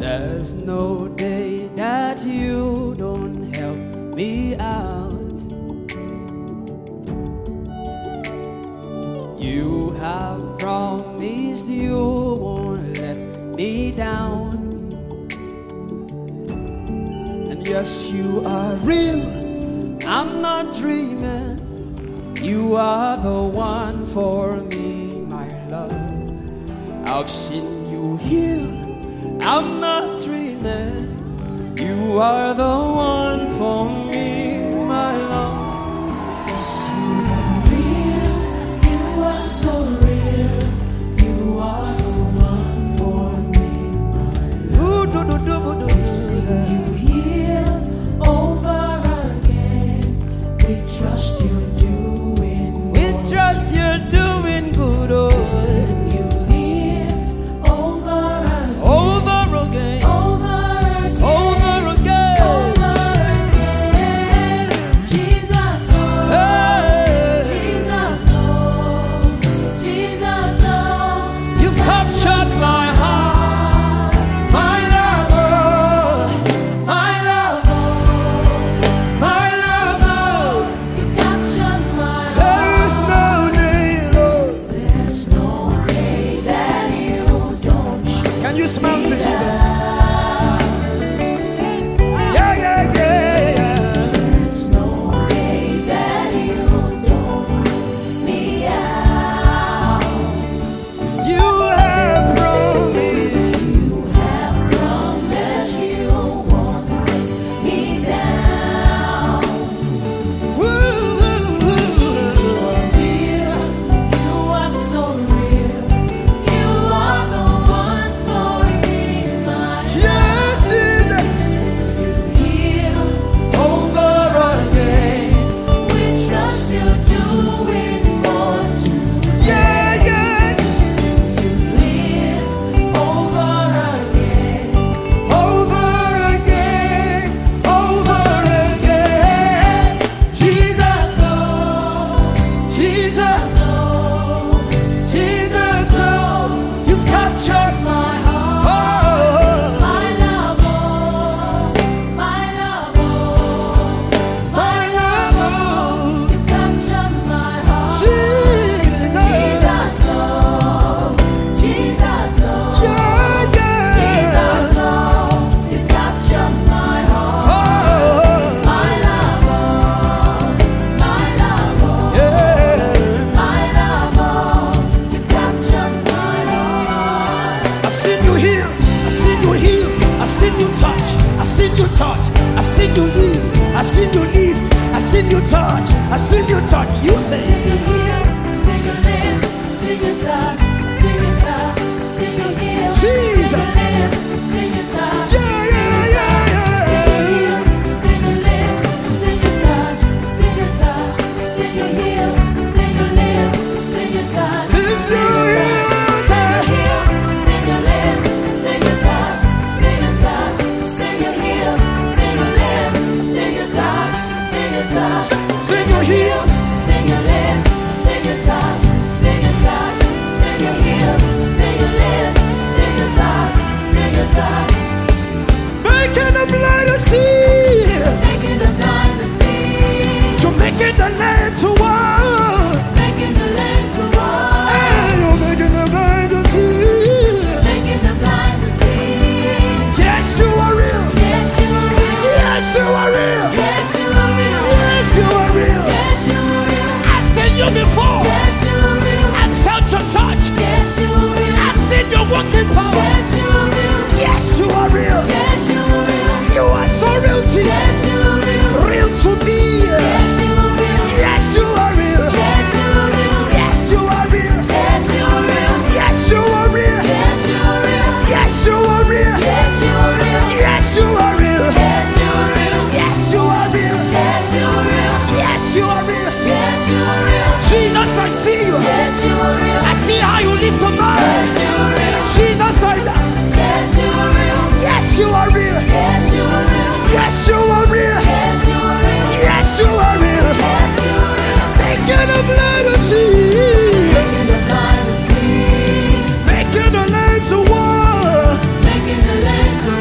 There's no day that you don't help me out. You have promised you won't let me down. And yes, you are real, I'm not dreaming. You are the one for me, my love. I've seen you heal, I'm not dreaming. You are the one for me, my love. Yes, you are real, you are so real. You are the one for me, my love. I've seen you heal over again. We trust you're doing more. We trust you're doing good, oh. You lived over again. Over again. Over again. Over again. Over again. Jesus, oh. Hey. Jesus, oh. Jesus, oh. You've captured my heart, my lover, my lover, my lover. You've captured my There is no day, Lord. There's no day that you don't show. Can you smile to Jesus? out. Yeah, yeah, yeah, yeah. There's no day that you don't put me out. You have promised. You have promised you won't let me down. Woo, Real, you are so real. You are the one for me, my yes, Jesus. you heal Over again. We trust you're doing more to Yeah, yeah. live over again. Over again. Over again. Jesus, oh. Jesus, Oh, Jesus, oh. You've captured my heart. my love, oh, my love, oh, My love, you've captured my heart. Jesus. Jesus, oh, Jesus, oh, Yeah, yeah. Jesus, oh, you've captured my heart. Oh, My love, oh, my love, oh, yeah. my love, oh, you've captured my heart. I've seen you heal, I've seen you heal, I've seen you touch, I've seen you touch, I've seen you lift, I've seen you lift, I've seen you touch, I've seen you touch. You say, Sing it here, sing it live, sing it up, sing it up, sing it here, Jesus. sing it live, sing it up, yeah, yeah, yeah, sing it yeah. here, sing it live, sing it up, sing it up, sing it here, sing it live, sing it up, Did you hear sing it that? here, sing it live, sing it up, sing it up, sing it here, sing it live, sing it up, sing it up. Sing you heal, Sing it live, sing it up, sing it up, sing it heal, sing it live, sing it up, sing it up, making the blind to see, making the blind to see, you're making the lame to walk, making the lame to walk, and you're making the blind to see. making the blind to see. Yes, you are real. Yes, you are real. Yes, you are real. Yes, you are real. Yes, you are real. Yes, you are real. I've seen you before. Yes, you are real. I've felt your touch. Yes, you are real. I've seen your working power. Yes, you are real. Yes, you are real. Yes, you are real. You are so real, Jesus. Yes, you are real. Real to me. Yes, you are real. Yes, you are real. Yes, you are real. Yes, you are real. Yes, you are real. Yes, you are real. Yes, you are real. Yes, you are real. Yes, you are real. Yes, you are real. Yes, you are real. Yes, you are real. Yes, you are real. Yes, you are real. Yes, you are real. Jesus, I see you. Yes, you are real. I see how you lift a man. Yes, you are real. Jesus, I love. Yes, you are real. Yes, you are real. Yes, you are real. Yes, you are real. Yes, you are real. Yes, you are real. Yes, you are real. Making the blind to see. Making the blind to see. Making the lame to walk. Making the lame to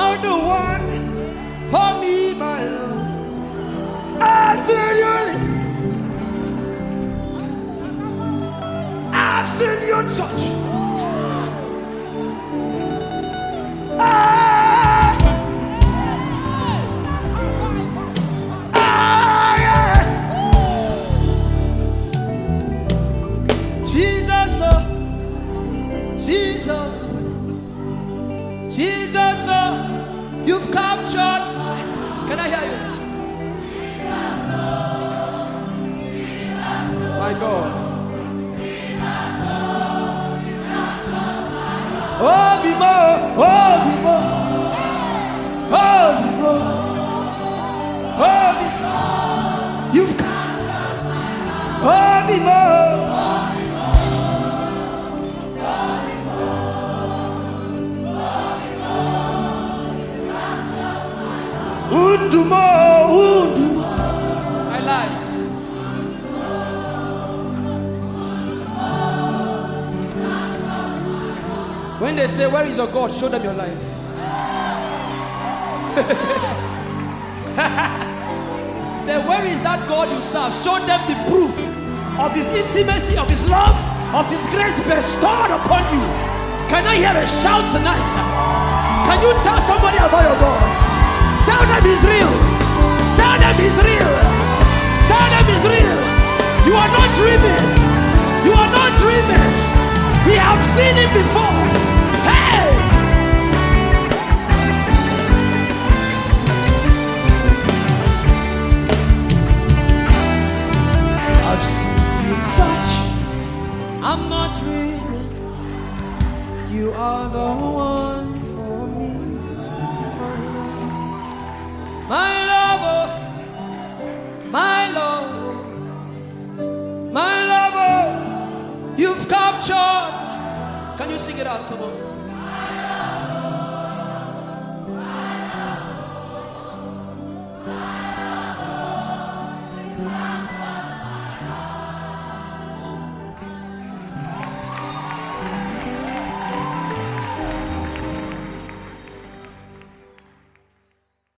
are the one for me, my love. I've seen you. I've seen you touch. Jesus, oh, Jesus, Jesus, oh, you've captured my. Can I hear you? My God. Oh, be more, oh, be more, oh, be more, oh, be more. You've captured my. Oh, be more. Undumo, undumo, my life. When they say, where is your God? Show them your life. Say, where is that God you serve? Show them the proof of his intimacy, of his love, of his grace bestowed upon you. Can I hear a shout tonight? Can you tell somebody about your God? Tell them he's real. Tell them he's real. Tell them he's real. You are not dreaming. You are not dreaming. We have seen him before. Hey! I've seen you touch. I'm not dreaming. You are the one for me. My lover, my lover, my lover, you've captured. Can you sing it out? Come on.